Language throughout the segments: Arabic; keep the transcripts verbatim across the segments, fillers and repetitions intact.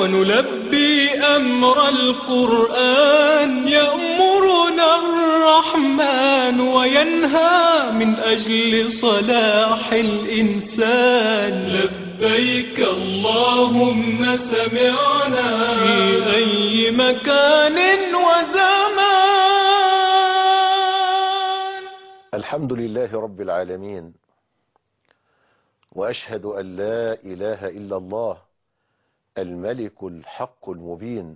ونلبي أمر القرآن يأمرنا الرحمن وينهى من أجل صلاح الإنسان. لبيك اللهم سمعنا في أي مكان وزمان. الحمد لله رب العالمين، وأشهد أن لا إله إلا الله الملك الحق المبين،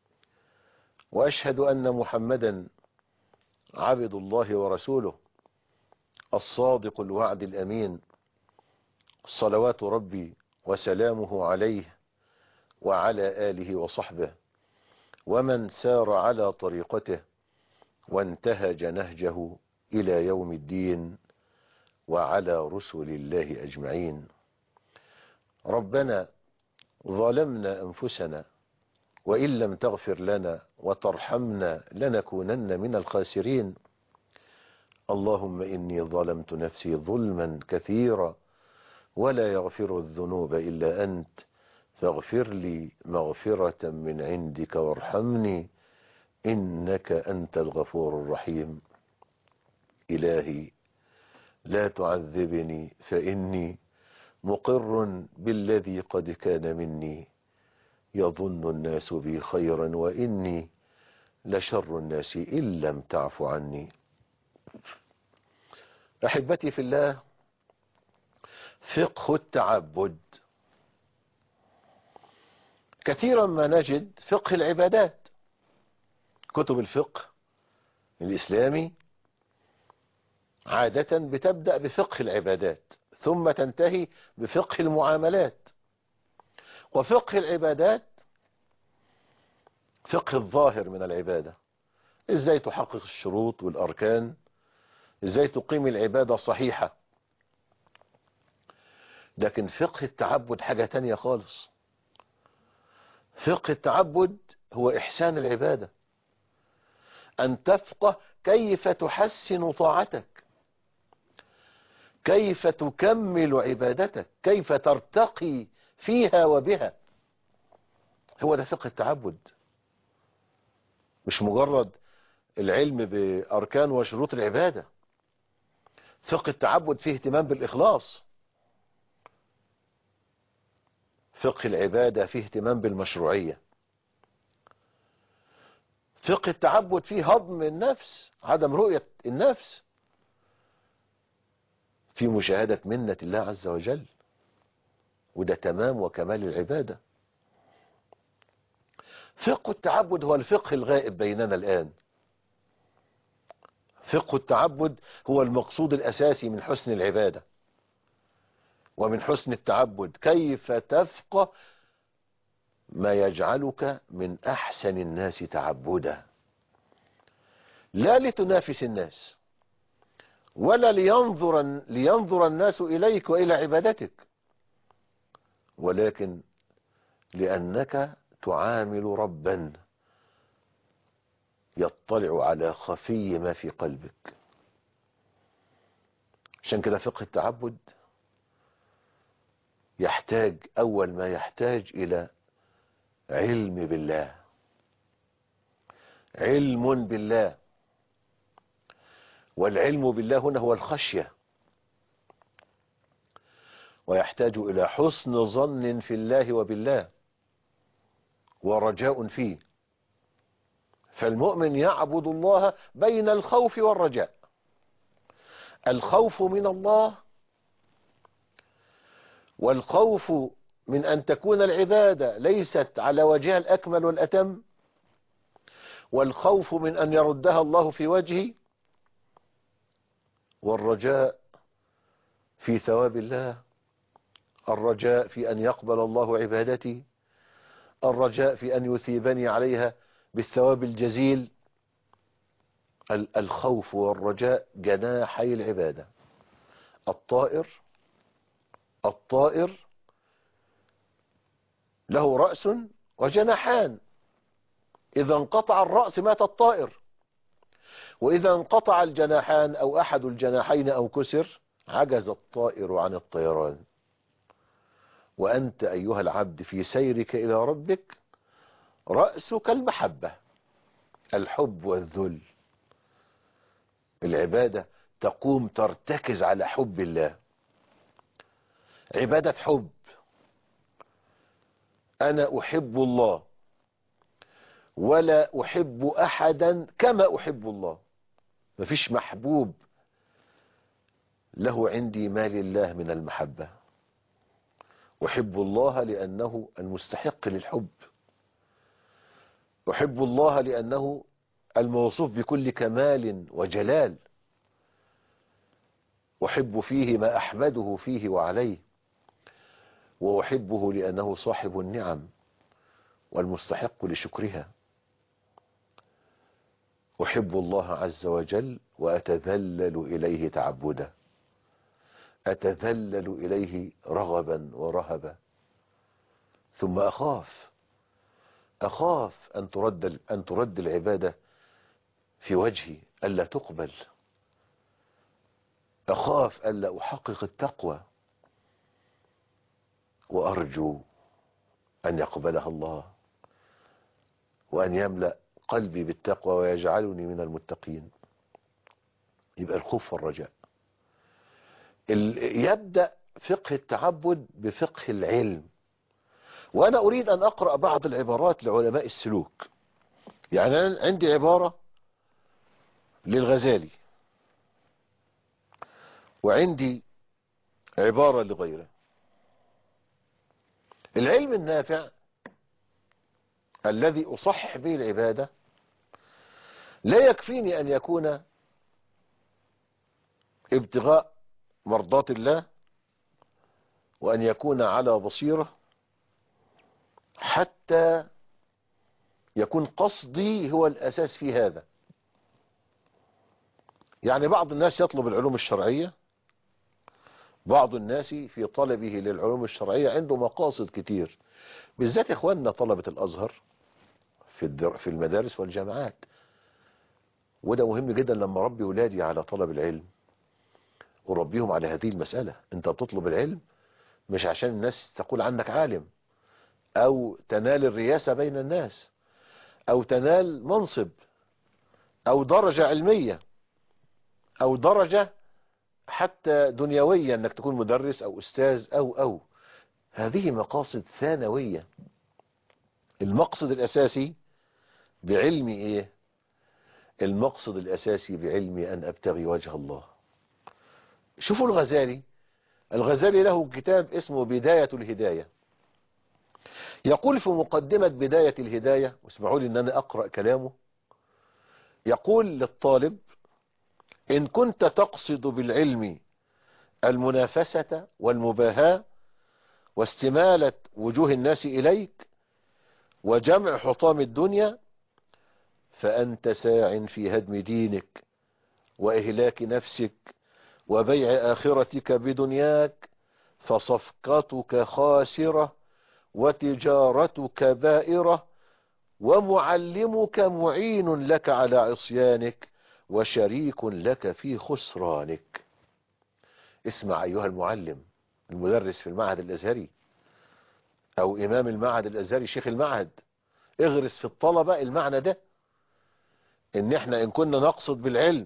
وأشهد أن محمدا عبد الله ورسوله الصادق الوعد الأمين، صلوات ربي وسلامه عليه وعلى آله وصحبه ومن سار على طريقته وانتهج نهجه إلى يوم الدين، وعلى رسل الله أجمعين. ربنا ظلمنا أنفسنا وإن لم تغفر لنا وترحمنا لنكونن من الخاسرين. اللهم إني ظلمت نفسي ظلما كثيرا ولا يغفر الذنوب إلا أنت، فاغفر لي مغفرة من عندك وارحمني إنك أنت الغفور الرحيم. إلهي لا تعذبني فإني مقر بالذي قد كان مني، يظن الناس بي خيرا وإني لشر الناس إن لم تعف عني. أحبتي في الله، فقه التعبد. كثيرا ما نجد فقه العبادات، كتب الفقه الإسلامي عادة بتبدأ بفقه العبادات ثم تنتهي بفقه المعاملات. وفقه العبادات فقه الظاهر من العبادة، ازاي تحقق الشروط والأركان، ازاي تقيم العبادة صحيحة. لكن فقه التعبد حاجة تانية خالص. فقه التعبد هو إحسان العبادة، أن تفقه كيف تحسن طاعتك، كيف تكمل عبادتك، كيف ترتقي فيها وبها. هو ده فقه التعبد، مش مجرد العلم بأركان وشروط العبادة. فقه التعبد فيه اهتمام بالإخلاص، فقه العبادة فيه اهتمام بالمشروعية. فقه التعبد فيه هضم النفس، عدم رؤية النفس، في مشاهدة منة الله عز وجل، وده تمام وكمال العبادة. فقه التعبد هو الفقه الغائب بيننا الآن. فقه التعبد هو المقصود الأساسي من حسن العبادة ومن حسن التعبد، كيف تفقه ما يجعلك من أحسن الناس تعبدا، لا لتنافس الناس ولا لينظر, لينظر الناس إليك وإلى عبادتك، ولكن لأنك تعامل ربا يطلع على خفي ما في قلبك. عشان كده فقه التعبد يحتاج أول ما يحتاج إلى علم بالله، علم بالله. والعلم بالله هنا هو الخشية، ويحتاج إلى حسن ظن في الله وبالله ورجاء فيه. فالمؤمن يعبد الله بين الخوف والرجاء. الخوف من الله، والخوف من أن تكون العبادة ليست على وجهها الأكمل والأتم، والخوف من أن يردها الله في وجهه، والرجاء في ثواب الله، الرجاء في أن يقبل الله عبادتي، الرجاء في أن يثيبني عليها بالثواب الجزيل. الخوف والرجاء جناحي العبادة. الطائر الطائر له رأس وجناحان، إذا انقطع الرأس مات الطائر، وإذا انقطع الجناحان أو أحد الجناحين أو كسر عجز الطائر عن الطيران. وأنت أيها العبد في سيرك إلى ربك رأسك المحبة، الحب والذل. العبادة تقوم ترتكز على حب الله، عبادة حب. أنا أحب الله ولا أحب أحدا كما أحب الله. مفيش محبوب له عندي ما لله من المحبة. أحب الله لأنه المستحق للحب، أحب الله لأنه الموصوف بكل كمال وجلال، أحب فيه ما أحمده فيه وعليه، وأحبه لأنه صاحب النعم والمستحق لشكرها. أحب الله عز وجل وأتذلل إليه تعبدا، أتذلل إليه رغبا ورهبا. ثم أخاف أخاف أن ترد أن ترد العبادة في وجهي، ألا تقبل. أخاف ألا أحقق التقوى، وأرجو أن يقبلها الله وأن يملأ قلبي بالتقوى ويجعلني من المتقين. يبقى الخوف والرجاء. يبدأ فقه التعبد بفقه العلم. وأنا أريد أن أقرأ بعض العبارات لعلماء السلوك. يعني أنا عندي عبارة للغزالي، وعندي عبارة لغيره. العلم النافع الذي أصحح به العبادة لا يكفيني أن يكون ابتغاء مرضات الله، وأن يكون على بصيرة، حتى يكون قصدي هو الأساس في هذا. يعني بعض الناس يطلب العلوم الشرعية، بعض الناس في طلبه للعلوم الشرعية عنده مقاصد كتير، بالذات إخواننا طلبة الأزهر في في المدارس والجامعات. وده مهم جدا لما ربي ولادي على طلب العلم وربيهم على هذه المسألة. انت بتطلب العلم مش عشان الناس تقول عنك عالم، او تنال الرياسة بين الناس، او تنال منصب، او درجة علمية، او درجة حتى دنيوية انك تكون مدرس او استاذ او او هذه مقاصد ثانوية. المقصد الاساسي بعلمي ايه؟ المقصد الاساسي بعلمي ان ابتغي وجه الله. شوفوا الغزالي الغزالي له كتاب اسمه بداية الهداية. يقول في مقدمة بداية الهداية، واسمعوا لي ان انا اقرأ كلامه. يقول للطالب: ان كنت تقصد بالعلم المنافسة والمباهاة واستمالة وجوه الناس اليك وجمع حطام الدنيا، فانت ساع في هدم دينك واهلاك نفسك وبيع آخرتك بدنياك، فصفقتك خاسرة وتجارتك بائرة ومعلمك معين لك على عصيانك وشريك لك في خسرانك. اسمع أيها المعلم المدرس في المعهد الأزهري أو إمام المعهد الأزهري شيخ المعهد، اغرس في الطلبة المعنى ده، إن احنا إن كنا نقصد بالعلم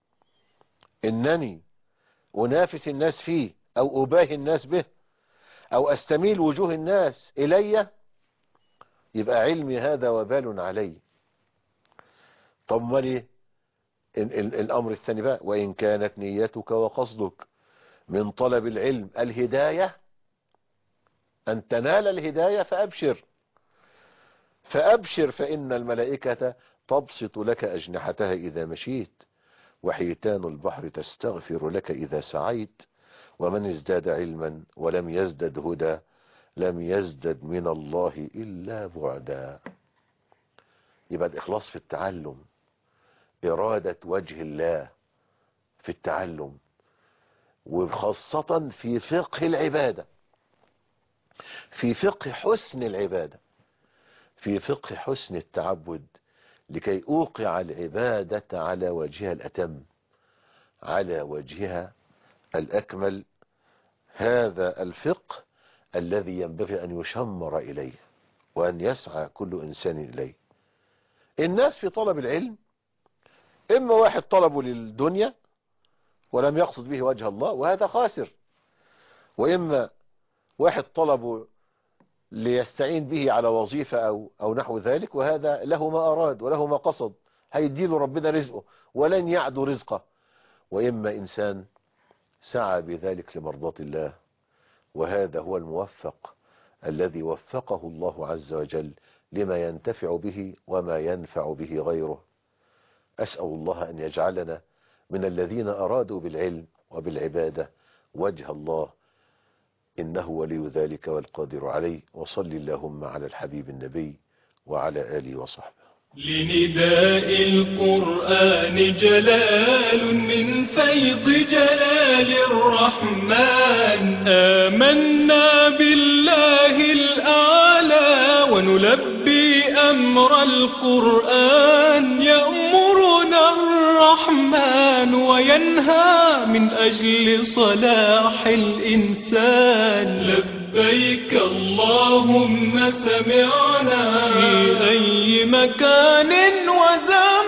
إنني أنافس الناس فيه أو أباهي الناس به أو أستميل وجوه الناس إلي، يبقى علمي هذا وبال علي. طب ما ليه الأمر الثاني بقى؟ وإن كانت نيتك وقصدك من طلب العلم الهداية، أن تنال الهداية، فأبشر فأبشر فإن الملائكة تبسط لك أجنحتها إذا مشيت، وحيتان البحر تستغفر لك إذا سعيت، ومن ازداد علما ولم يزدد هدى لم يزدد من الله إلا بعدا. يبقى الإخلاص في التعلم، إرادة وجه الله في التعلم، وخاصة في فقه العبادة، في فقه حسن العبادة، في فقه حسن التعبد، لكي أوقع العبادة على وجهها الأتم، على وجهها الأكمل. هذا الفقه الذي ينبغي أن يشمر إليه وأن يسعى كل إنسان إليه. الناس في طلب العلم إما واحد طلبه للدنيا ولم يقصد به وجه الله وهذا خاسر، وإما واحد طلبه ليستعين به على وظيفة أو, أو نحو ذلك، وهذا له ما أراد وله ما قصد، هيديله ربنا رزقه ولن يعدو رزقه. وإما إنسان سعى بذلك لمرضاة الله، وهذا هو الموفق الذي وفقه الله عز وجل لما ينتفع به وما ينفع به غيره. أسأل الله أن يجعلنا من الذين أرادوا بالعلم وبالعبادة وجه الله، إنه ولي ذلك والقادر عليه. وصل اللهم على الحبيب النبي وعلى آله وصحبه. لنداء القرآن جلال من فيض جلال الرحمن، آمنا بالله الأعلى ونلبي أمر القرآن، يأمرنا الرحمن وينهى من أجل صلاح الإنسان. لبيك اللهم سمعنا في أي مكان وزمان.